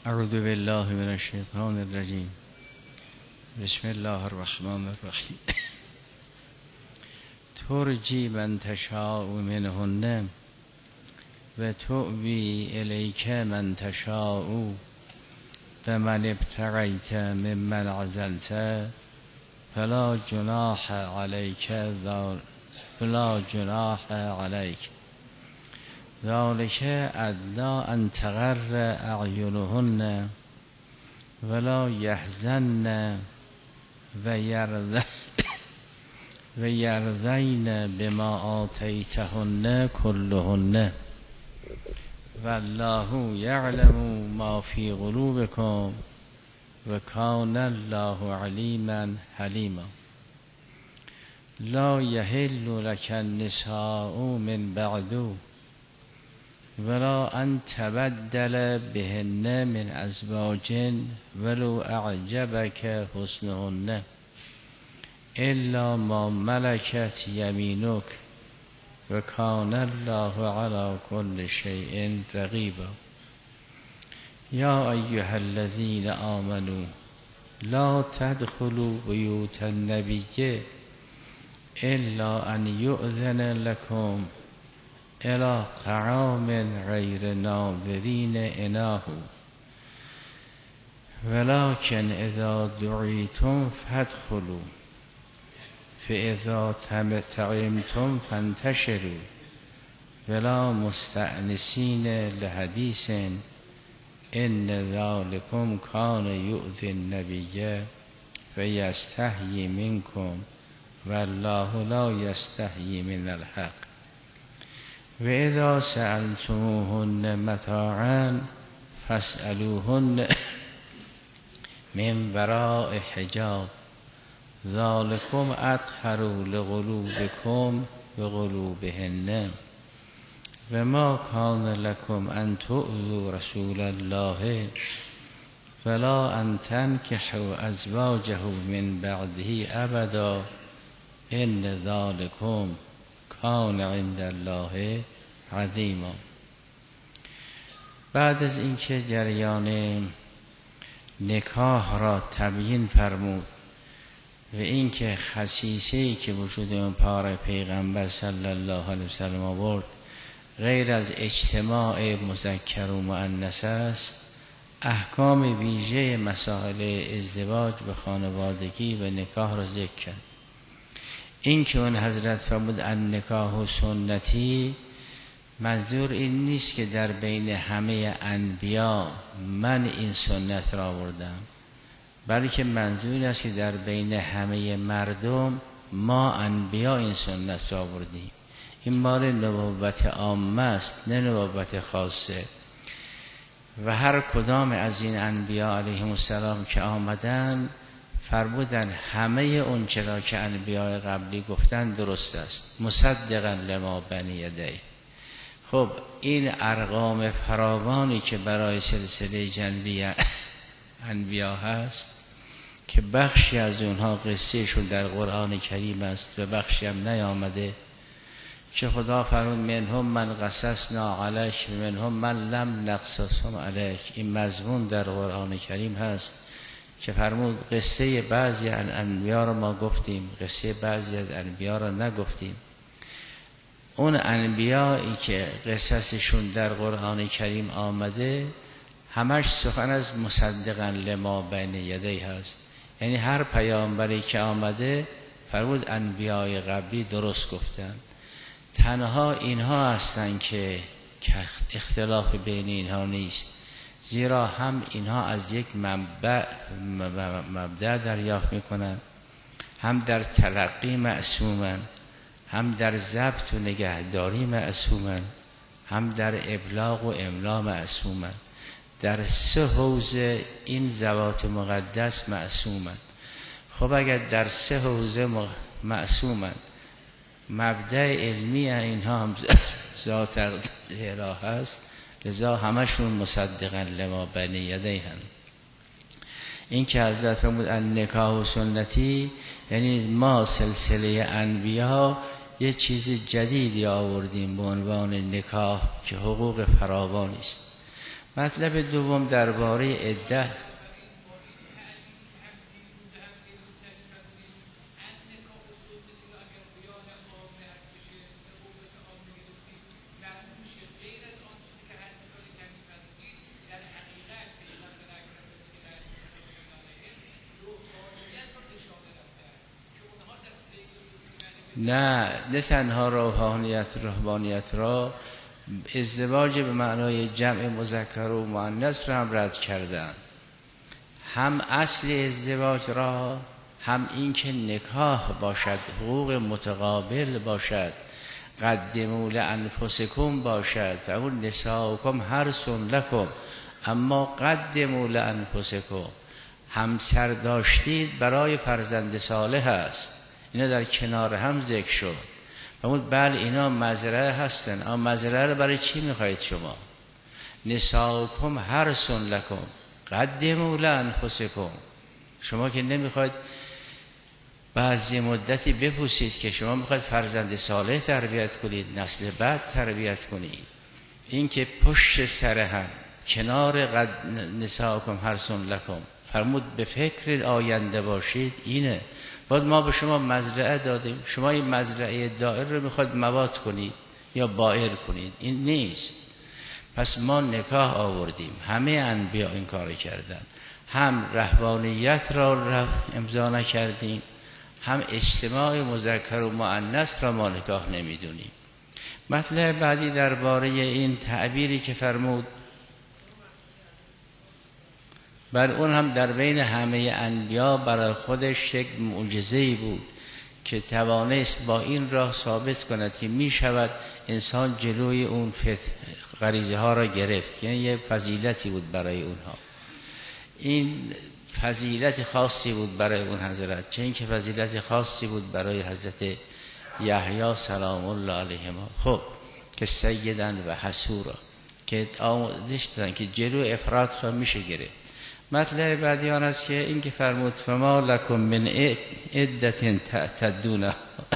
اعوذ بالله من الشیطان الرجیم. بسم الله الرحمن الرحیم. ترجی من تشاء منهن و تؤوی الیک من تشاء و من ابتغیت ممن عزلت فلا جناح علیک ذلك ادنی ان تقر اعینهن ولا یحزن و یرضین بما آتیتهن کلهن والله یعلم ما فی قلوبکم و کان الله علیما حلیما. لا یحل لک النساء من بعد ولا ان تبدل بهن من ازواج ولو اعجبک حسنهن الا ما ملکت یمینک و کان الله علی کل شیء رقیبا. یا ایها الذین آمنوا لا تدخلوا بیوت النبی الا ان یؤذن لكم الى طعام غیر ناظرین اناه ولكن اذا دعیتم فادخلوا فاذا طعمتم فانتشروا ولا مستأنسین لحدیث ان ذلكم کان یؤذی النبی فیستحیی منکم والله لا یستحیی من الحق. و اذا سألتموهن متاعا فاسألوهن من وراء حجاب ذلكم اطهر لقلوبكم و قلوبهن و ما کان لكم ان تؤذوا رسول الله ولا ان تنکحوا ازواجه من بعده ابدا ان ذلكم کان عند الله عظیما. بعد از اینکه جریان نکاح را تبیین فرمود و اینکه خصیصه‌ای که وجود اون پاره پیغمبر صلی الله علیه وسلم آورد غیر از اجتماع مذکر و مؤنث است، احکام ویژه مسائل ازدواج و خانوادگی و نکاح را ذکر کرد. این که اون حضرت فرمود ان نکاح و سنتی، منظور این نیست که در بین همه انبیا من این سنت را آوردم، بلکه منظور است که در بین همه مردم ما انبیا این سنت را آوردیم. این مال نبوت عامه است، نه نبوت خاصه. و هر کدام از این انبیا علیهم السلام که آمدن فرمودن همه اون چرا که انبیاء قبلی گفتن درست است، مصدقا لما بین یدیه. خب این ارقام فراوانی که برای سلسله جنبی انبیا هست که بخشی از اونها قصه شون در قرآن کریم است و بخشی هم نیامده، که خدا فرمود منهم من قصصنا علیک و منهم من لم نقصصهم علیک. این مضمون در قرآن کریم هست که فرمود قصه بعضی از انبیا را ما گفتیم، قصه بعضی از انبیا را نگفتیم. اون انبیایی که قصصشون در قرآن کریم آمده همش سخن از مصدقا لما بین یدیه هست، یعنی هر پیامبری که آمده فرمود انبیای قبلی درست گفتن. تنها اینها هستن که اختلاف بین اینها نیست، زیرا هم اینها از یک مبدأ دریافت میکنن، هم در تلقی معصومن، هم در ضبط و نگهداری معصومن، هم در ابلاغ و املا معصومن. در سه حوزه این ذوات مقدس معصومن. خب اگر در سه حوزه معصومن، مبدأ علمی اینها هم ذات الهی هست، لذا همشون مصدقا لما بین یدیه هم. این که حضرت فرمود النکاح و سنتی، یعنی ما سلسله انبیا یه چیز جدیدی آوردیم به عنوان نکاح که حقوق فراوانی است. مطلب دوم درباره عدت. نه تنها روحانیت را، ازدواج به معنای جمع مذکر و مؤنث را هم رد کردن. هم اصل ازدواج را، هم این که نکاح باشد، حقوق متقابل باشد، قدموا لانفسکم باشد و اون نساؤکم حرث لکم، اما قدموا لانفسکم، همسر داشتید برای فرزند صالح است. اینا در کنار هم ذکر شد. فرمود بله اینا مزرعه هستن، اما مزرعه رو برای چی میخواید شما؟ نساؤکم حرث لکم قدموا لانفسکم. شما که نمیخواید بعضی مدتی بپوسید که شما میخواید فرزند صالح تربیت کنید، نسل بعد تربیت کنید. این که پشت سر هم کنار نساؤکم حرث لکم فرمود به فکر آینده باشید. اینه بعد ما به شما مزرعه دادیم، شما این مزرعه دائر رو میخواید موات کنید یا بائر کنید، این نیست. پس ما نکاح آوردیم، همه انبیا این کار کردن، هم رهبانیت را امضا نکردیم، هم اجتماع مذکر و مؤنث را ما نکاح نمیدونیم. مطلب بعدی درباره این تعبیری که فرمود، بر اون هم در بین همه انبیا برای خودش یک معجزه‌ای بود که توانست با این راه ثابت کند که می شود انسان جلوی اون غریزه ها را گرفت. یعنی یه فضیلتی بود برای اونها، این فضیلت خاصی بود برای اون حضرت، چه این که فضیلت خاصی بود برای حضرت یحیی سلام الله علیهما. خب که سیدن و حسورا که آموزش دادن که جلو افراط را میشه گرفت. مطلب بعدی آن است که این که فرمود فما لکم من عدت تعتدونها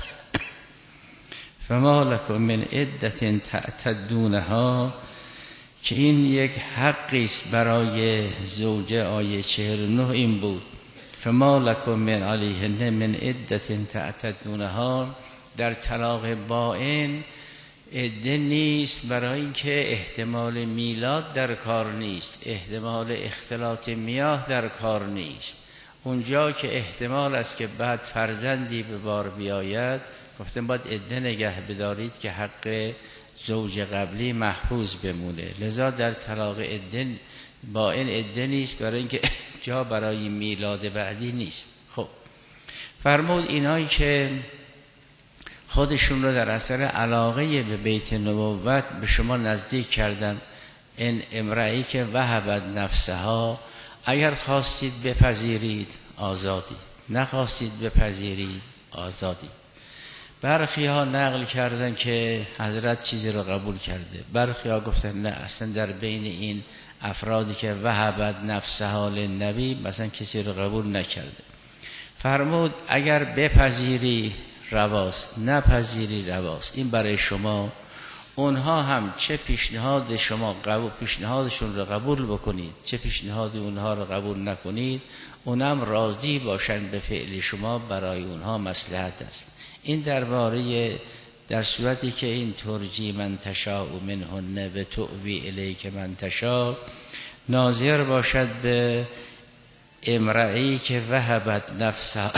فما لکم من عدت تعتدونها، که این یک حقی است برای زوجه. آیه 49 این بود فما لکم من علیهن من عدت تعتدونها. در طلاق بائن عده نیست، برای اینکه احتمال میلاد در کار نیست، احتمال اختلاط میاه در کار نیست. اونجا که احتمال است که بعد فرزندی به بار بیاید، گفتم باید عده نگه بدارید که حق زوج قبلی محفوظ بمونه. لذا در طلاق عده بائن عده نیست، برای اینکه جا برای میلاد بعدی نیست. خب فرمود اینایی که خودشون رو در اثر علاقه به بیت نبوت به شما نزدیک کردن، این امرئی که وهبت نفسها، اگر خواستید بپذیرید آزادی، نخواستید بپذیرید آزادی. برخی ها نقل کردن که حضرت چیزی رو قبول کرده، برخی ها گفتن نه، اصلا در بین این افرادی که وهبت نفسها للنبی مثلا کسی رو قبول نکرده. فرمود اگر بپذیری رواست، نپذیری رواست. این برای شما. اونها هم چه پیشنهاد شما پیشنهادشون رو قبول بکنید، چه پیشنهاد اونها رو قبول نکنید، اونم راضی باشن به فعل شما، برای اونها مصلحت است. این درباره در صورتی که این ترجی من تشاء منهن و تؤوی الیک من تشاء، ناظر باشد به امرئی که وهبت نفسها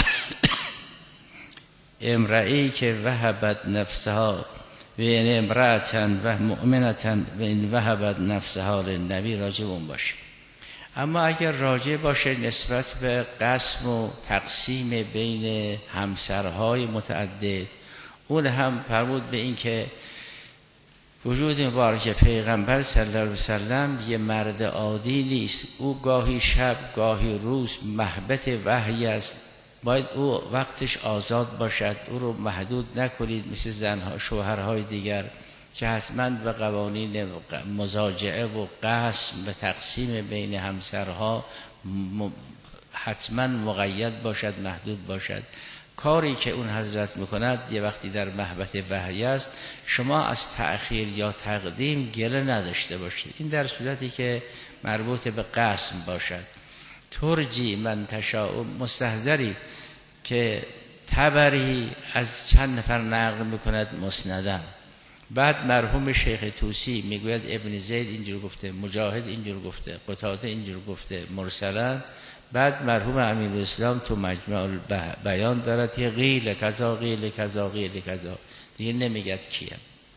امرئی که وهبت نفسها و این امرأتن و مؤمنتن و این وهبت نفسها للنبی، راجع اون باشه. اما اگر راجع باشه نسبت به قسم و تقسیم بین همسرهای متعدد، اون هم فرمود به این که وجود مبارک پیغمبر صلی الله علیه وسلم یه مرد عادی نیست، او گاهی شب گاهی روز محبت وحی است. باید او وقتش آزاد باشد، او رو محدود نکنید مثل زنها شوهرهای دیگر که حتما به قوانین مزاجعه و قسم به تقسیم بین همسرها حتما مقید باشد، محدود باشد. کاری که اون حضرت میکند یه وقتی در مهبط وحی است، شما از تأخیر یا تقدیم گله نداشته باشید. این در صورتی که مربوط به قسم باشد. ترجی من تشاء، مستحضری که تبری از چند نفر نقل میکند مسندن. بعد مرحوم شیخ طوسی میگوید ابن زید اینجور گفته، مجاهد اینجور گفته، قتاده اینجور گفته مرسلا. بعد مرحوم امیرالاسلام تو مجمع البیان دارد یه قیل کذا قیل کذا قیل کذا، دیگه نمیگد کیه.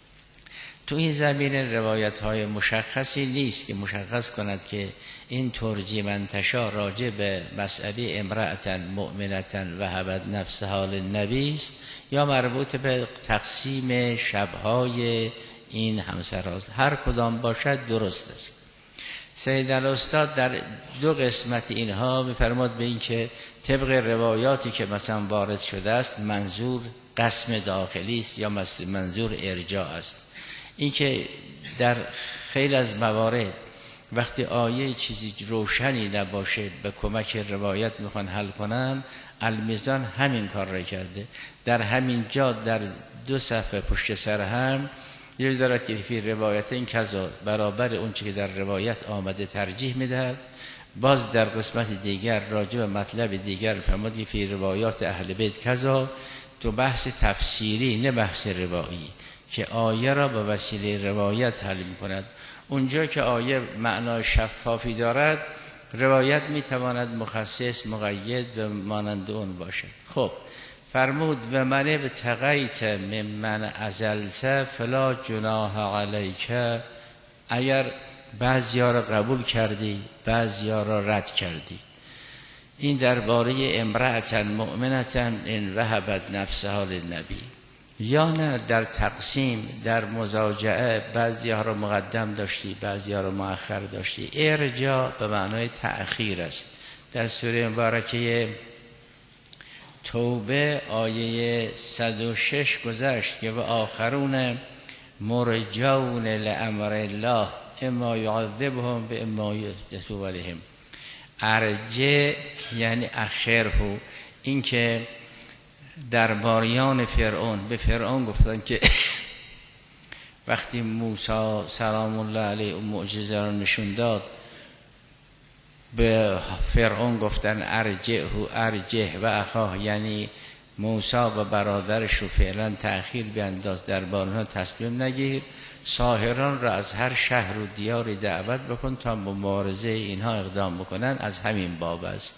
تو این زمینه روایت های مشخصی نیست که مشخص کند که این ترجی منتشا راجع به مسئله امرأة مؤمنة وهبت نفسها للنبی است یا مربوط به تقسیم شبهای این همسراست. هر کدام باشد درست است. سید الاستاد در دو قسمت اینها میفرماد به این که طبق روایاتی که مثلا وارد شده است منظور قسم داخلی است یا منظور ارجاع است. این که در خیلی از موارد وقتی آیه چیزی روشنی نباشه به کمک روایت میخوان حل کنن، المیزان همین کار را کرده. در همین جا در 2 صفحه پشت سر هم یه دارد که فی روایت این کذا برابر اون چی که در روایت آمده ترجیح میدهد. باز در قسمت دیگر راجع به مطلب دیگر فرمود که فی روایات اهل بیت کذا، تو بحث تفسیری نه بحث روایی که آیه را به وسیله روایت حل می‌کند. اونجا که آیه معنای شفافی دارد روایت میتواند مخصص مقید و مانند اون باشد. خب فرمود به من به تقیت ممن ازلت فلا جناح علیک، اگر بعضیا را قبول کردی بعضیا را رد کردی. این درباره امرأة مؤمنة ان وهبت نفسها للنبی. یا نه در تقسیم در مزاجعه بعضی‌ها رو مقدم داشتی بعضی‌ها رو مؤخر داشتی. ارجاع به معنای تأخیر است. در سوره مبارکه توبه آیه 106 گذشت که و آخرون مرجون لامر الله اما یعذبهم به اما یتوب علیهم. ارجع یعنی اخره. این که درباریان فرعون به فرعون گفتن که وقتی موسی سلام الله علیه اون معجزه را نشون داد به فرعون گفتن ارجع و اخاه، یعنی موسی و برادرش رو فعلا تأخیر بینداز، دربار اونها تصمیم نگیر، ساحران را از هر شهر و دیاری دعوت بکن تا مبارزه اینها اقدام بکنن. از همین باب است.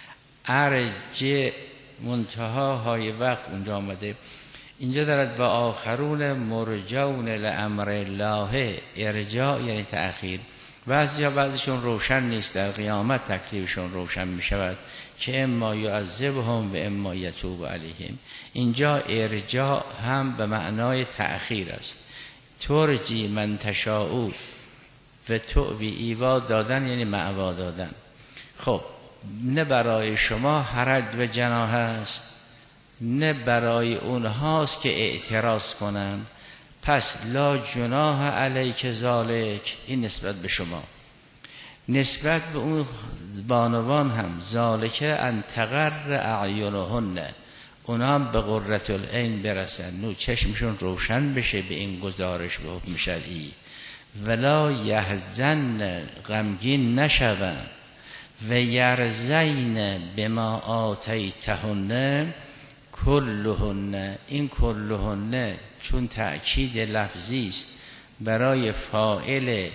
ارجع منتها های وقت اونجا آمده. اینجا دارد و آخرون مرجون لامر الله، ارجاع یعنی تأخیر. بعضیشون روشن نیست، در قیامت تکلیفشون روشن می شود که اما یعذبهم و اما یتوب علیهم. اینجا ارجاع هم به معنای تأخیر است. ترجی من تشاء و توبی، ایوا دادن یعنی معوا دادن. خب نه برای شما حرج و جناح است نه برای اونهاست که اعتراض کنن. پس لا جناح علیک ذالک، این نسبت به شما. نسبت به اون بانوان هم ذالک ان تقر اعینهن، اونا هم به قرة العین برسن، نو چشمشون روشن بشه به این گزارش به حکم شرعی. ولا یحزن، غمگین نشون. و یرزین بما آتیتهن کلهن. این کلهن چون تأکید لفظی است برای فاعل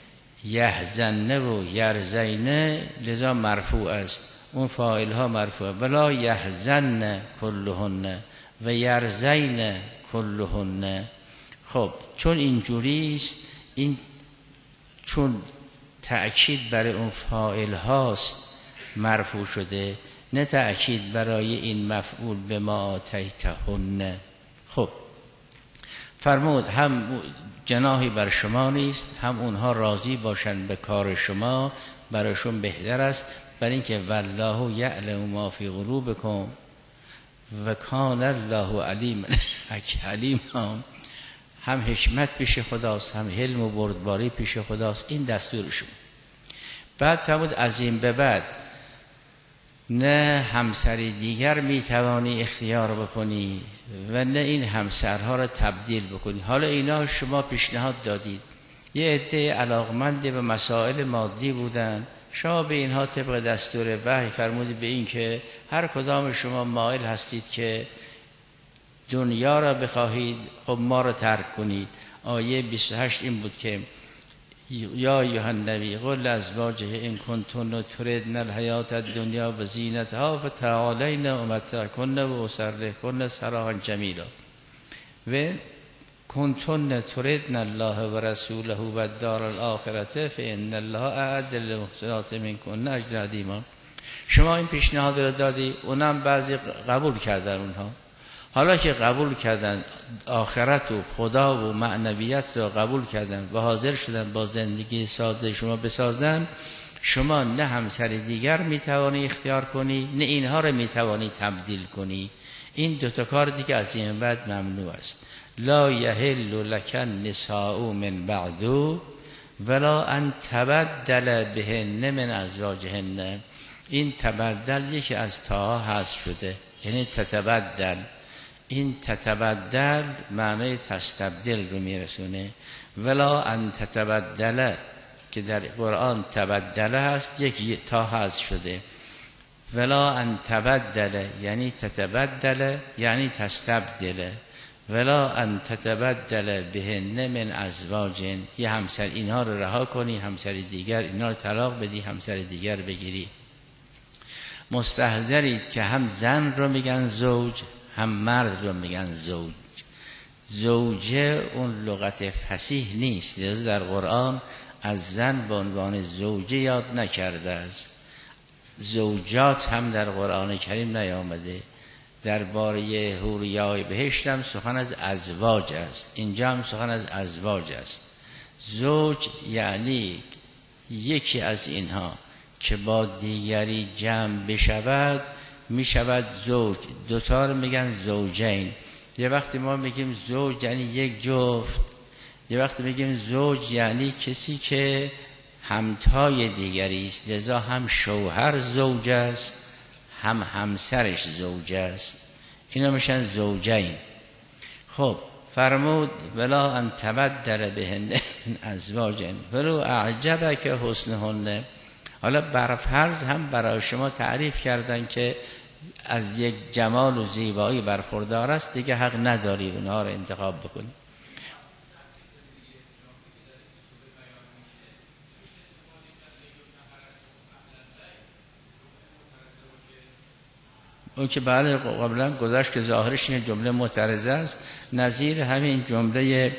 یحزن و یرزین لذا مرفوع است. اون فاعل ها مرفوع. ولا یحزن کلهن و یرزین کلهن. خب چون اینجوری است، این چون تأکید برای اون فاعل هاست مرفوع شده، نه تأکید برای این مفعول به ما آتیتهن. خب فرمود هم جناحی بر شما نیست، هم اونها راضی باشن به کار شما، برایشون بهتر است. برای اینکه والله یعلم ما فی قلوبکم و کان الله علیم حکیم. هم حکمت پیش خداست، هم حلم و بردباری پیش خداست. این دستورشون. بعد فرمود از این به بعد نه همسری دیگر میتوانی اختیار بکنی و نه این همسرها را تبدیل بکنی. حالا اینا شما پیشنهاد دادید، یه عده علاقمند به مسائل مادی بودن، شما به اینها طبق دستور وحی فرمودید به این که هر کدام شما مایل هستید که دنیا را بخواهید، خب ما را ترک کنید. آیه 28 این بود که یا ایها النبی قل لازواجه ان کنتن تردن الحیات الدنیا و زینتها فتعالین امتعکن و اسرحکن سراحا جمیلا و کنتن تردن الله و رسوله و الدار الاخرة فان الله اعد للمحسنات منکن اجرا عظیما. شما این پیشنهاد رو دادی، اونم بعضی قبول کردن. اونها حالا که قبول کردن آخرت و خدا و معنویت را قبول کردن و حاضر شدن با زندگی ساده شما بسازن، شما نه همسر دیگر میتوانی اختیار کنی نه اینها را میتوانی تبدیل کنی. این دوتا کار دیگه از این بعد ممنوع است. لا یحل لک النساء من بعد ولا ان تبدل بهن من ازواجهن. این تبدل یکی از تاها حذف شده، یعنی تتبدل. این تتبدل معنی تستبدل رو میرسونه. ولا ان تتبدل که در قرآن تبدل هست، یک تا حذف شده. ولا ان تبدل یعنی تتبدل یعنی تستبدل. ولا ان تتبدل بهن من ازواج، یه همسر اینها رو رها کنی، همسر دیگر اینها رو طلاق بدی، همسر دیگر بگیری. مستحضرید که هم زن رو میگن زوج، هم مرد رو میگن زوج. زوجه اون لغت فصیح نیست، لذا در قرآن از زن به عنوان زوجه یاد نکرده است. زوجات هم در قرآن کریم نیامده. درباره حوریای بهشت هم سخن از ازواج است، اینجا هم سخن از ازواج است. زوج یعنی یکی از اینها که با دیگری جمع بشود می شود زوج. دوتا رو میگن زوجین. یه وقتی ما میگیم زوج یعنی یک جفت، یه وقتی میگیم زوج یعنی کسی که همتای دیگری است. لذا هم شوهر زوج است هم همسرش زوج است، اینا میشن زوجین. خب فرمود ولا ان تبدل بهن ازواج ولو اعجبک حسنهن. حالا برفرض هم برای شما تعریف کردن که از یک جمال و زیبایی برخوردار است، دیگه حق نداری اونها رو انتخاب بکنی. اون که بله قبلا گذشت که ظاهرش این جمله معترضه است، نظیر همین جمله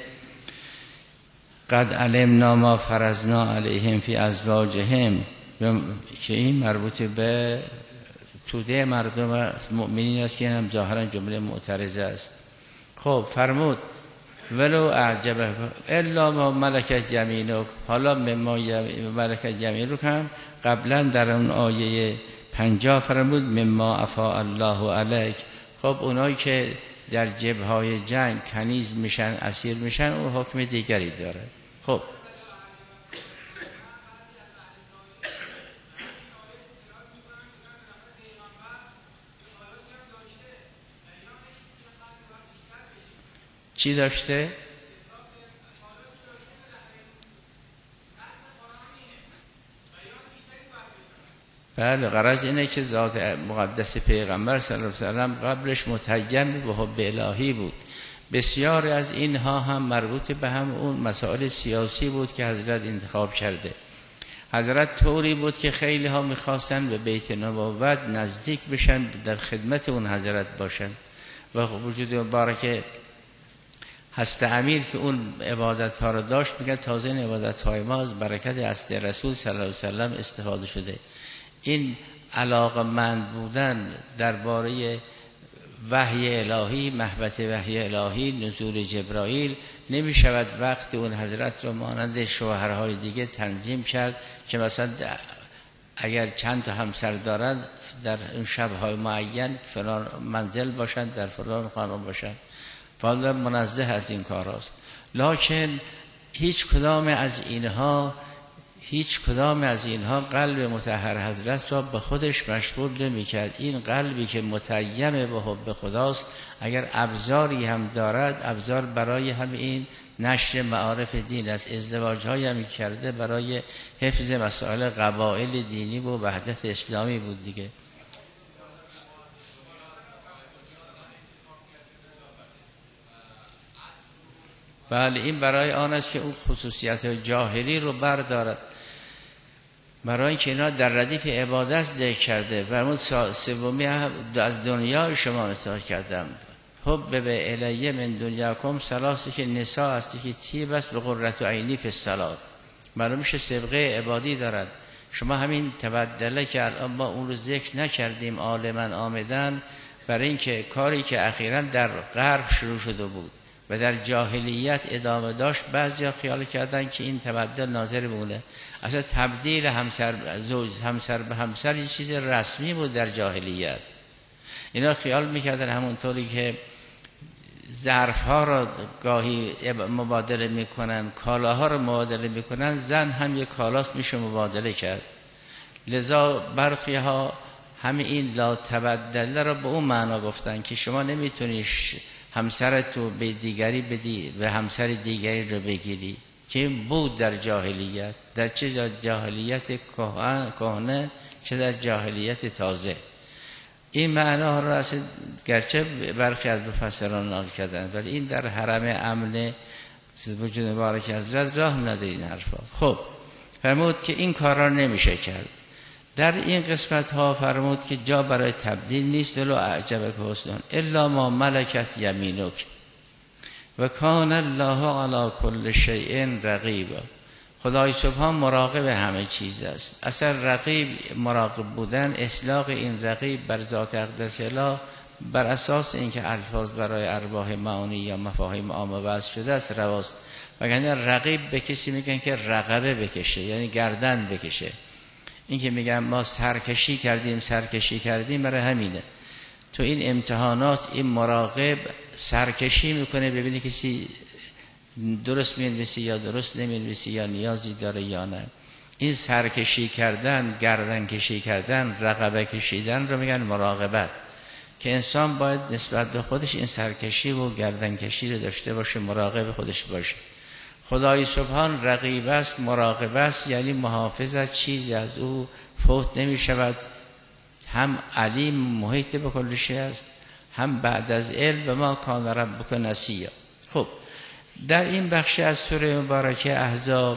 قد علمنا ما فرضنا علیهم فی ازواجهم که این مربوط به توده مردم مؤمنین است که هم ظاهرا جمله معترضه است. خب فرمود ولو اعجبه الا ما ملکت یمینک. حالا مما ملکت یمینک هم قبلا در اون آیه 50 فرمود مما افاء الله علیک. خب اونایی که در جبههای جنگ کنیز میشن، اسیر میشن، اون حکم دیگری داره. خب چی داشته؟ بله غرض اینه که ذات مقدس پیغمبر صلی الله علیه و سلم قبلش متیم به حب الهی بود. بسیاری از اینها هم مربوط به هم اون مسائل سیاسی بود که حضرت انتخاب کرده. حضرت طوری بود که خیلی ها میخواستن به بیت نبوت نزدیک بشن، در خدمت اون حضرت باشن و وجود مبارک هست امیر که اون عبادت ها رو داشت، میگن تازه این عبادت های ما از برکت هست رسول صلی الله علیه و سلم استفاده شده. این علاقمند بودن درباره وحی الهی، محبت وحی الهی، نزول جبرائیل نمی شود وقتی اون حضرت رو مانند شوهرهای دیگه تنظیم کرد که مثلا اگر چند تا همسر دارند در اون شبهای معین فلان منزل باشند، در فلان خانه باشند. فاضل منزه از این کار است. لکن هیچ کدام از اینها هیچ کدام از اینها قلب مطهر حضرت را به خودش مشغول نمی‌کرد. این قلبی که متیم به حب خداست، اگر ابزاری هم دارد، ابزار برای هم این نشر معارف دین است. ازدواج‌هایی هم کرده برای حفظ مسائل قبایل دینی و وحدت اسلامی بود دیگه. بله، این برای آن است که اون خصوصیت جاهلی رو بردارد، برای اینکه اینا در ردیف عبادت ذکر کرده. فرمود سومی از دنیا شما مثال کردم، حب به الیه من دنیاکم ثلاثه، که نساء است که تیب است به قرة عینی فی الصلاة. معلوم میشه سابقه عبادی دارد. شما همین تبدله که الان ما اون رو ذکر نکردیم عالما آمدن، برای اینکه کاری که اخیراً در غرب شروع شده بود و در جاهلیت ادامه داشت، بعضیا خیال کردن که این تبدل ناظر بمونه. اصلا تبدیل همسر به همسر یه چیز رسمی بود در جاهلیت. اینا خیال میکردن همونطوری که ظرفها را گاهی مبادله میکنن، کالاها را مبادله میکنن، زن هم یک کالاست میشه مبادله کرد. لذا برخی ها همین این لا تبدل را به اون معنا گفتن که شما نمیتونی همسرتو به دیگری بدی و همسر دیگری رو بگیری، که این بود در جاهلیت، در چه جاهلیت کهنه چه در جاهلیت تازه. این معنا را اصلا گرچه برخی از مفسران نقل کردن، ولی این در حرم امن وجود مبارک حضرت راه نداره این حرفا. خب فرمود که این کارا نمیشه کرد. در این قسمت ها فرمود که جا برای تبدیل نیست، ولو اعجبک حسن الا ما ملکت یمینک و کان الله علی کل شیء رقیبا. خدای سبحان مراقب همه چیز است. اصلا رقیب، مراقب بودن، اطلاق این رقیب بر ذات اقدس الله بر اساس اینکه الفاظ برای ارواح معانی یا مفاهیم عامه وضع شده است رواست. وگرنه رقیب به کسی میگن که رقبه بکشه، یعنی گردن بکشه. این که میگن ما سرکشی کردیم برای همینه. تو این امتحانات این مراقب سرکشی میکنه ببینی کسی درست می‌نویسی یا درست نمی‌نویسی، یا نیازی داره یا نه. این سرکشی کردن، گردن کشی کردن، رقبه کشیدن رو میگن مراقبت، که انسان باید نسبت به خودش این سرکشی و گردن کشی رو داشته باشه، مراقب خودش باشه. خدای سبحان رقیب است، مراقب است، یعنی محافظ از چیزی از او فوت نمی شود. هم علیم محیط به کل شیء است، هم بعد از علم به ما کان ربک نسیا. خب در این بخش از سوره مبارکه احزاب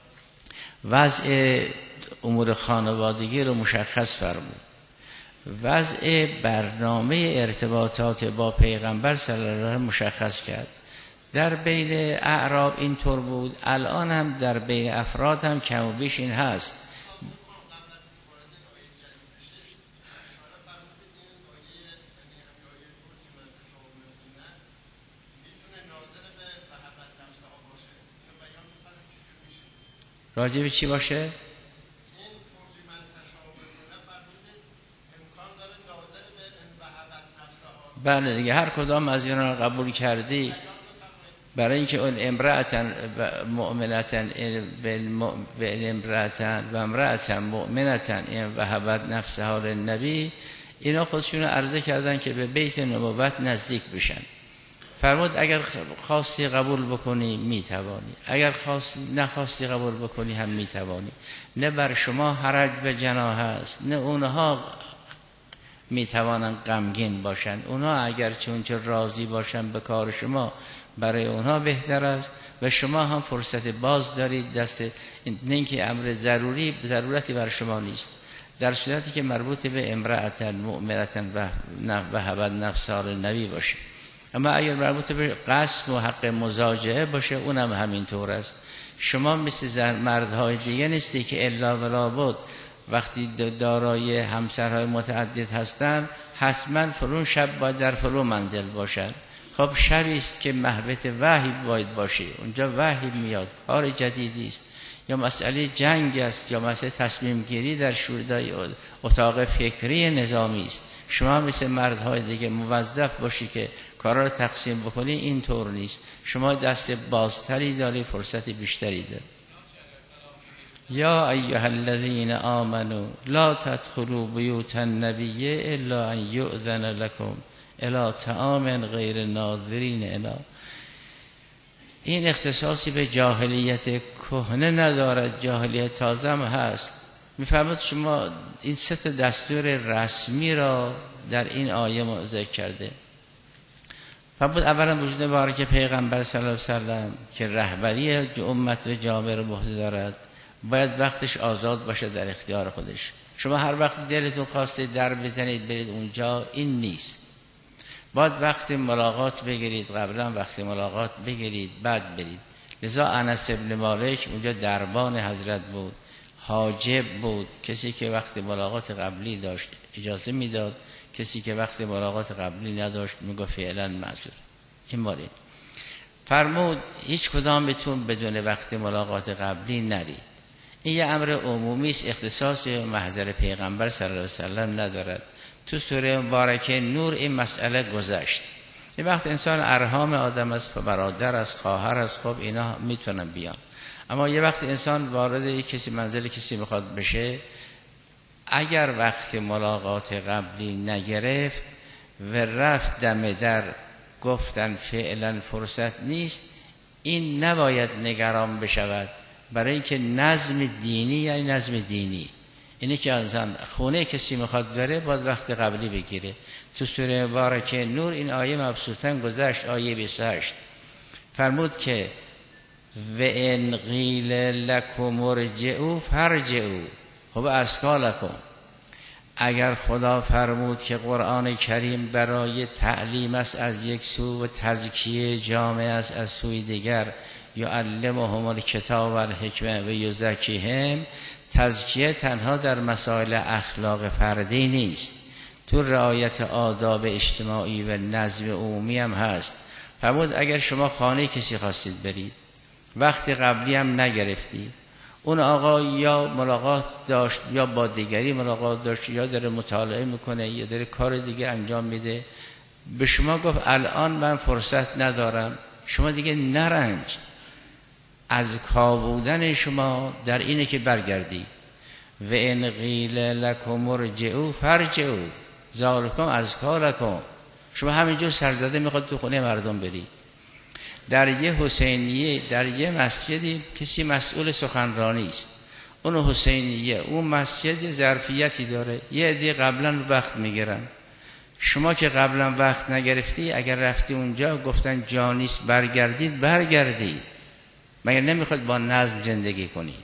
وضع امور خانوادگی رو مشخص فرمود، وضع برنامه ارتباطات با پیغمبر صلی الله علیه و مشخص کرد. در بین اعراب اینطور بود، الان هم در بین افراد هم کم و بیش این هست. راجع به چی باشه؟ بله دیگه، هر کدام از اینا رو قبول کردی، برای اینکه اون امرأتن مؤمنتن و امرأتن مؤمنتن این وهبت نفسها للنبی، اینا خودشون عرضه کردن که به بیت نبوت نزدیک بشن. فرمود اگر خواستی قبول بکنی میتوانی، اگر نخواستی قبول بکنی هم میتوانی. نه بر شما حرج به جناح است، نه اونها میتوانن غمگین باشن. اونها اگر چونچه راضی باشن به کار شما، برای اونها بهتر است و شما هم فرصت باز دارید. دست نه که امر ضرورتی بر شما نیست، در صورتی که مربوط به امرأتن مؤمنتن و هبت نفسها للنبی باشه. اما اگر مربوط به قسم و حق مزاجعه باشه، اونم همینطور است. شما مثل مردهای دیگه نیستی که الا ولا بود وقتی دارای همسرهای متعدد هستن حتما فلان شب باید در فلان منزل باشن. خب شبی است که محبت وحی باید باشه، اونجا وحی میاد، کار جدیدی است، یا مسئله جنگ است، یا مسئله تصمیم گیری در شورای اتاق فکری نظامی است. شما مثل مردهای دیگه موظف باشی که کارا رو تقسیم بکنی، این طور نیست. شما دست بازتری داری، فرصت بیشتری داری. یا ایها الذین آمنوا لا تدخلوا بیوت النبی الا ان یؤذن لكم الی طعام غیر ناظرین الی. این اختصاصی به جاهلیت کهنه ندارد، جاهلیت تازه هم هست. میفرماد شما این سه تا دستور رسمی را در این آیه ذکر کرده. فرمود اولا وجود مبارک پیغمبر صلی الله علیه و سلم که رهبری امت و جامعه را به عهده دارد، باید وقتش آزاد باشه در اختیار خودش. شما هر وقت دلتون خواسته در بزنید برید اونجا، این نیست. باید وقت ملاقات بگیرید، قبلا وقت ملاقات بگیرید بعد برید. لذا انس ابن مالک اونجا دربان حضرت بود، حاجب بود، کسی که وقت ملاقات قبلی داشت اجازه میداد، کسی که وقت ملاقات قبلی نداشت میگفت فعلا معذور. این مورد فرمود هیچ کدامتون بدون وقت ملاقات قبلی نرید. این یه امر عمومی است، اختصاص محضر پیغمبر صلی الله علیه و سلم ندارد. تو سوره مبارکه نور این مسئله گذشت. یه وقت انسان ارحام آدم است، برادر است، خواهر است، خب اینا میتونن بیان. اما یه وقت انسان وارد کسی منزل کسی میخواد بشه، اگر وقت ملاقات قبلی نگرفت و رفت دم در گفتن فعلا فرصت نیست، این نباید نگران بشود، برای اینکه نظم دینی یعنی نظم دینی اینه که انسان خونه کسی میخواد بره باید وقت قبلی بگیره. تو سوره مبارکه نور این آیه مبسوطاً گذشت، آیه 28 فرمود که و ان قیل لکم ارجعوا فارجعوا هو ازکی لکم. اگر خدا فرمود که قرآن کریم برای تعلیم است از یک سو و تزکیه جامعه است از سوی دیگر، یعلمهم الکتاب و الحکمه و یزکیهم، تزکیه تنها در مسائل اخلاق فردی نیست، تو رعایت آداب اجتماعی و نظم عمومی هم هست. فرمود اگر شما خانه کسی خواستید برید، وقت قبلی هم نگرفتید، اون آقا یا ملاقات داشت یا با دیگری ملاقات داشت یا داره مطالعه میکنه یا داره کار دیگه انجام میده، به شما گفت الان من فرصت ندارم، شما دیگه نرنج. از کابودن شما در اینه که برگردید. و ان قیل لکم ارجعوا فارجعوا ذالکم ازکی لکم. شما همینجور سرزده میخواد تو خونه مردم برید. در یه حسینیه، در یه مسجدی کسی مسئول سخنرانی است، اون حسینیه، اون مسجد ظرفیتی داره، یه عده قبلا وقت میگیرن. شما که قبلا وقت نگرفتی، اگر رفتی اونجا گفتن جا نیست برگردید. مگر نمیخواد با نظم زندگی کنید؟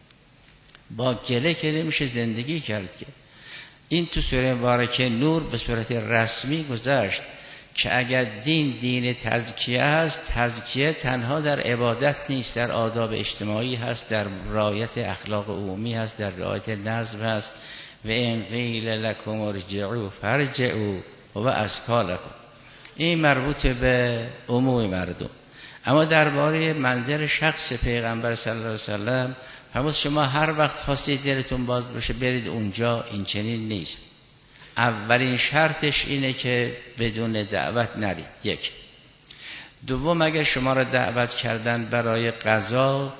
با گله که نمیشه زندگی کرد که. این تو سوره مبارکه نور به صورت رسمی گذشت که اگر دین تزکیه است، تزکیه تنها در عبادت نیست، در آداب اجتماعی هست، در رعایت اخلاق عمومی هست، در رعایت نظم هست. و ان قیل لکم ارجعوا فارجعوا و ازکی لکم. این مربوط به عموم مردم. اما درباره منظر شخص پیغمبر صلی الله علیه و سلم فرمود شما هر وقت خواستید دلتون باز بشه برید اونجا، این چنین نیست. اولین شرطش اینه که بدون دعوت نرید. یک. دوم اگر شما را دعوت کردن برای غذا،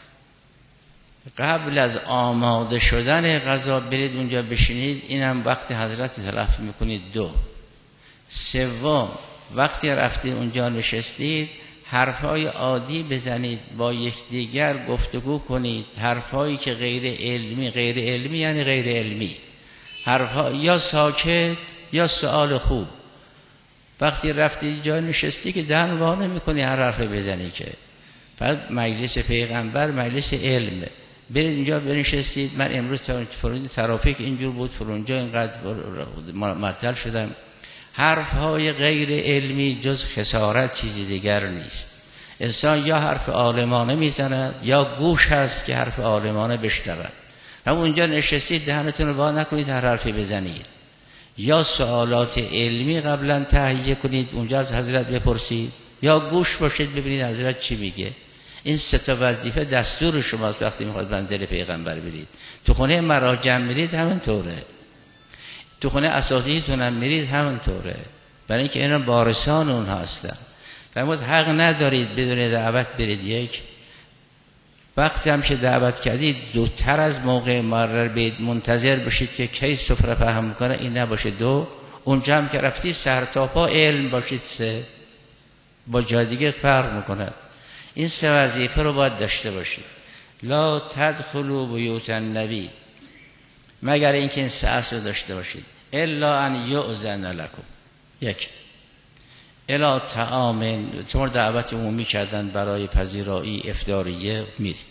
قبل از آماده شدن غذا برید اونجا بشینید، اینم وقت حضرت تلف میکنید. دو. سوم وقتی رفتید اونجا نشستید حرفای عادی بزنید، با یکدیگر گفتگو کنید، حرفایی که غیر علمی یعنی غیر علمی، حرفا یا ساکت یا سؤال خوب. وقتی رفتی جای نشستی که دهن وا نمی‌کنی هر حرف بزنی که. بعد مجلس پیغمبر مجلس علم، برید اونجا بنشستید. من امروز فرون ترافیک اینجور بود، فرونجا اینقدر معطل شدم. حرفهای غیر علمی جز خسارت چیزی دیگر نیست. انسان یا حرف عالمانه میزند یا گوش هست که حرف عالمانه بشنود. هم اونجا نشستید دهنتون رو وا نکنید هر حرفی بزنید، یا سوالات علمی قبلا تهیه کنید اونجا از حضرت بپرسید، یا گوش باشید ببینید حضرت چی میگه. این سه تا وظیفه دستور شماست وقتی میخواد منزل پیغمبر برید. تو خونه مراجع میرید همینطوره، تو خونه اساتیدتون هم میرید همینطوره، برای اینکه اینا وارثان اون هستن. فرمود حق ندارید بدون دعوت برید. یک. وقتی هم که دعوت کردید زودتر از موقع مقرر بید، منتظر باشید که کی سفره پهن میکنه، این نباشه. 2 اونجا هم که رفتید سر تا پا علم باشید. 3 با جای دیگه فرق میکنه. این 3 وظیفه رو باید داشته باشید. لا تدخلوا بیوت النبی، مگر اینکه این 3 اصل داشته باشید. الا ان یؤذن لکم. 1 الا طعام، شما دعوت عمومی کردن برای پذیرایی افطاریه میرید.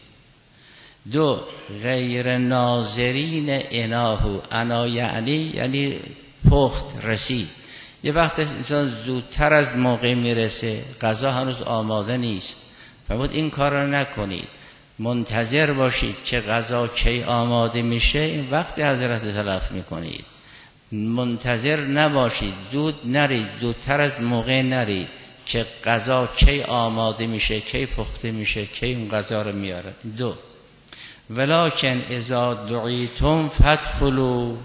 2 غیر ناظرین اناهو، انا یعنی پخت رسید. یه وقت انسان زودتر از موقع میرسه، غذا هنوز آماده نیست، فرمود این کار رو نکنید، منتظر باشید که غذا کی آماده میشه، این وقت حضرت تلف میکنید. منتظر نباشید، زود نرید، زودتر از موقع نرید که غذا کی آماده میشه، کی پخته میشه، کی اون غذا رو میاره. 2 ولکن اذا دعیتم فادخلوا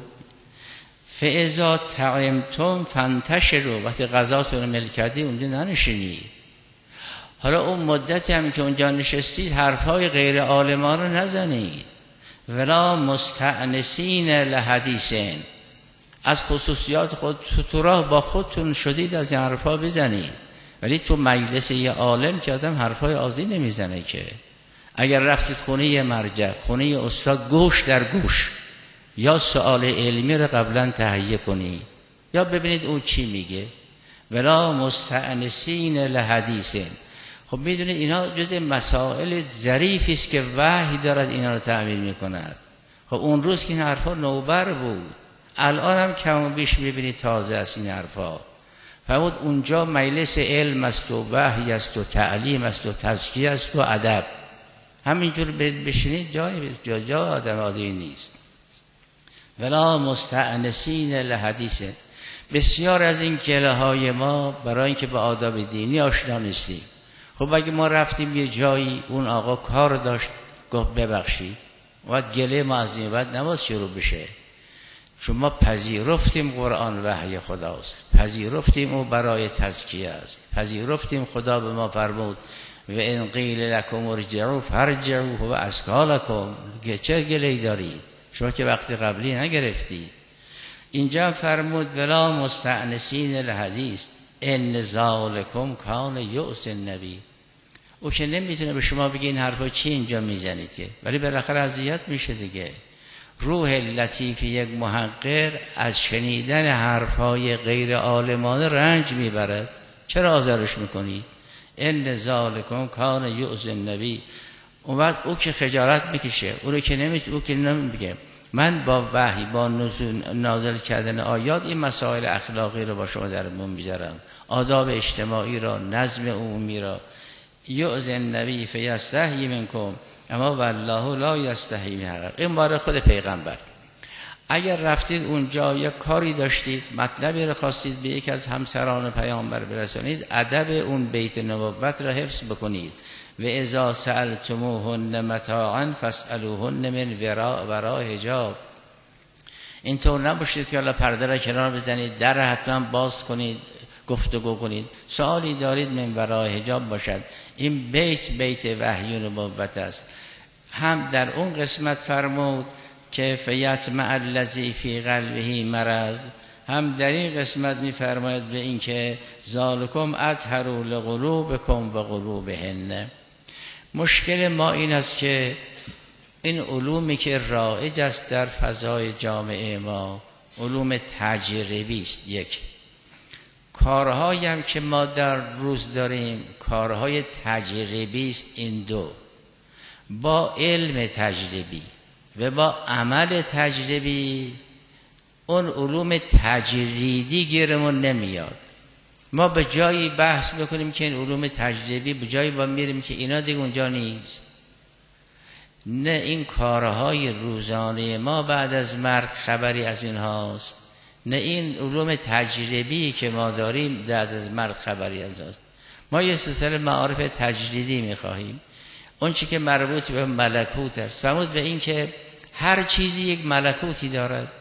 فاذا طعمتم فانتشروا، وقتی غذاتون رو مل کردی اونجا ننشینید. حالا اون مدتی هم که اونجا نشستید حرفهای غیر عالمان رو نزنید. ولا مستأنسین لحدیثین، از خصوصیات خود تو راه با خودتون شدید از این حرفا بزنید، ولی تو مجلس یه عالم که آدم حرفای عادی نمیزنه که. اگر رفتید خونه یه مرجع، خونه یه استاد، گوش در گوش یا سوال علمی رو قبلا تهیه کنید یا ببینید اون چی میگه. ولا مستأنسین لحدیثین. خب میدونید اینا جزء مسائل ظریفی است که وحی دارد اینا رو تعمیل میکند. خب اون روز که این حرفا نوبر بود، الان هم کم و بیش میبینید تازه است این حرفا. فرمود اونجا مجلس علم است و وحی است و تعلیم است و تزکیه است و ادب. همینجور برید بشینید، جای آدم عادی نیست. ولا مستأنسین لحدیث. بسیار از این گله های ما برای اینکه به آداب دینی آشنا نیستیم. خب اگه ما رفتیم یه جایی، اون آقا کار داشت، گفت ببخشید، وقت گله ما از این بعد نماز شروع بشه، چون ما پذیرفتیم قرآن وحی خداست، پذیرفتیم او برای تزکیه است، پذیرفتیم خدا به ما فرمود و ان قیل لکم ارجعوا فارجعوا هو ازکی لکم. چه گله‌ای دارید شما که وقت قبلی نگرفتید؟ اینجا فرمود ولا مستأنسین الحدیث ان ذالکم کان یؤذی النبی. او که نمیتونه به شما بگه این حرفا چی اینجا میزنید که، ولی بالاخره اذیت میشه دیگه. روح لطیف یک محقق از شنیدن حرفهای غیر عالمانه رنج میبرد. چرا آزارش میکنی؟ ان ذالکم کان یؤذی النبی. اون وقت او که خجالت میکشه، او رو که نمیتونه، او که نمیگه من با وحی، با نازل کردن آیات این مسائل اخلاقی رو با شما در میون میذارم، آداب اجتماعی را، نظم عمومی را. یؤذی النبی فیستحیی منکم اما والله لا یستحیی من الحق. این باره خود پیغمبر. اگر رفتید اونجا یک کاری داشتید، مطلبی رو خواستید به یک از همسران پیامبر برسانید، ادب اون بیت نبوت را حفظ بکنید. و اذا سألتموهن متاعا فاسألوهن من وراء حجاب. اینطور نباشید که حالا پرده را کنار بزنید، در حتما باز کنید، گفتگو کنید. سوالی دارید من وراء حجاب باشد. این بیت وحی و نبوت است. هم در اون قسمت فرمود که فیطمع الذی فی قلبه مرض، هم در این قسمت می‌فرماید به این که ذالکم اطهر لقلوبکم و قلوبهن. مشکل ما این است که این علومی که رایج است در فضای جامعه ما علوم تجربی است. یک، کارهایی هم که ما در روز داریم کارهای تجربی است. این دو، با علم تجربی و با عمل تجربی اون علوم تجریدی گیرمون نمیاد. ما به جایی بحث بکنیم که این علوم تجربی، به جایی با میریم که اینا دیگه اونجا نیست. نه، این کارهای روزانه ما بعد از مرگ خبری از اینهاست، نه این علوم تجربی که ما داریم بعد از مرگ خبری از اینهاست. ما یه سلسله معارف تجریدی میخواهیم، اون چی که مربوط به ملکوت است. فرمود به این که هر چیزی یک ملکوتی دارد.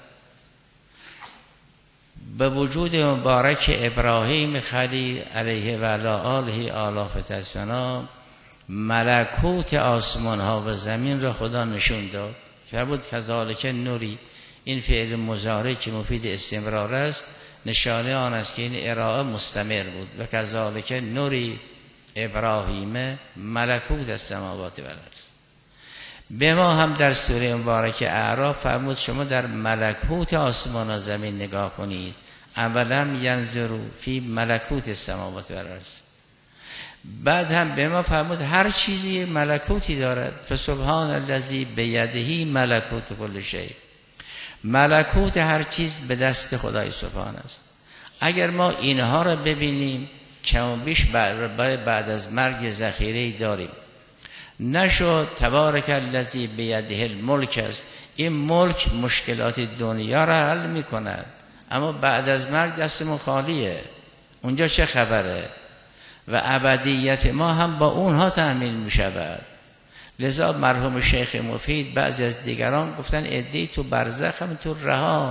به وجود مبارک ابراهیم خلیل علیه و علی آله آلاف تسنا ملکوت آسمان ها و زمین را خدا نشون داد. فرمود کذالک نوری، این فعل مضارع که مفید استمرار است نشانه آن است که این ارائه مستمر بود. و کذالک نوری ابراهیم ملکوت السماوات و الارض. به ما هم در سوره مبارکه اعراف فرمود شما در ملکوت آسمان و زمین نگاه کنید. اولم ینظروا فی ملکوت السماوات و الارض. بعد هم به ما فرمود هر چیزی ملکوتی دارد. فسبحان الذی بیده ملکوت کل شیء. ملکوت هر چیز به دست خدای سبحان است. اگر ما اینها را ببینیم کم و بیش بعد از مرگ ذخیره‌ای داریم. نشد تبارک الذی بیده الملک است. این ملک مشکلات دنیا را حل می‌کند، اما بعد از مرگ دستمون خالیه. اونجا چه خبره؟ و ابدیت ما هم با اونها تأمین می شود. لذا مرحوم شیخ مفید بعضی از دیگران گفتن عده‌ای تو برزخ هم تو رها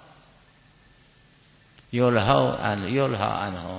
یلها عنهم.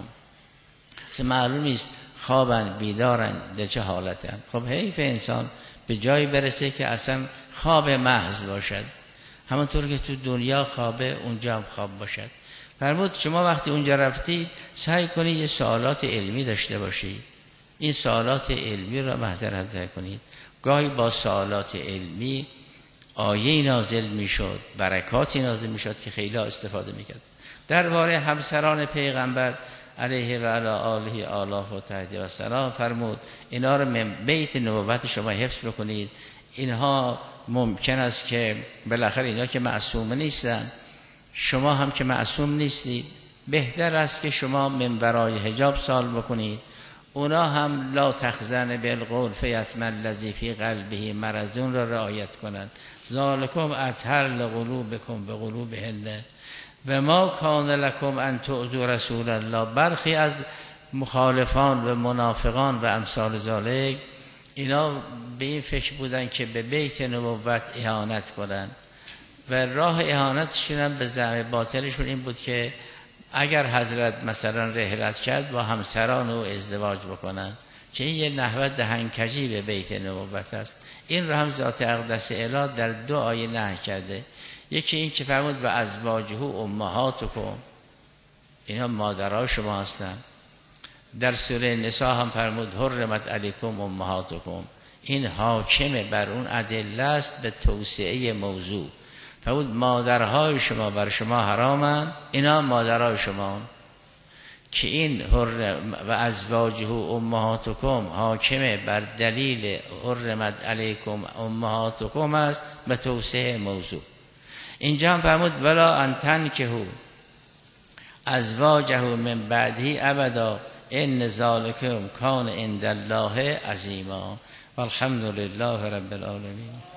معلوم نیست خوابن بیدارن در چه حالتن. خب حیف انسان به جایی برسه که اصلا خواب محض باشد، همونطور که تو دنیا خوابه اونجا هم خواب باشد. فرمود شما وقتی اونجا رفتید سعی کنید یه سوالات علمی داشته باشید. این سوالات علمی را محضر کنید. گاهی با سوالات علمی آیه نازل میشد، برکاتی نازل میشد که خیلی استفاده میکرد. درباره همسران پیغمبر علیه و علی آله آلاف و تهدیه و سلام فرمود اینا رو من بیت نبوت شما حفظ بکنید. اینها ممکن است که بالاخره اینا که معصوم نیستن، شما هم که معصوم نیستید، بهتر است که شما من ورای حجاب سوال بکنید. اونا هم لا تخزن بالقول فیطمع الذی فی قلبه مرض را رعایت کنند. ذالکم اطهر لقلوبکم بقلوبهن و ما کان لکم ان تؤذوا رسول الله. برخی از مخالفان و منافقان و امثال ذالک اینا به این فکر بودن که به بیت نبوت اهانت کنند و راه اهانتشون هم به زعم باطلشون این بود که اگر حضرت مثلا رحلت کرد با همسران او ازدواج بکنن، که این یه نحوه دهنکجی به بیت نبوت است. این را هم ذات اقدس اله در 2 آیه نهی کرده. یکی این که فرمود و ازواجه امهاتکم، اینا مادرای شما هستند. در سوره نساء هم فرمود حرمت علیکم امهاتکم. این حاکم بر اون ادله است به توسعه موضوع. فرمود مادرهای شما بر شما حرامند، اینا مادرهای شما. که این و ازواجه امهاتکم حاکم بر دلیل حرمت علیکم امهاتکم است به توسعه موضوع. اینجا هم فرمود ولا ان تنکحوا ازواجه من بعده ابدا ان ذلکم کان عند الله عظیما والحمد لله رب العالمین.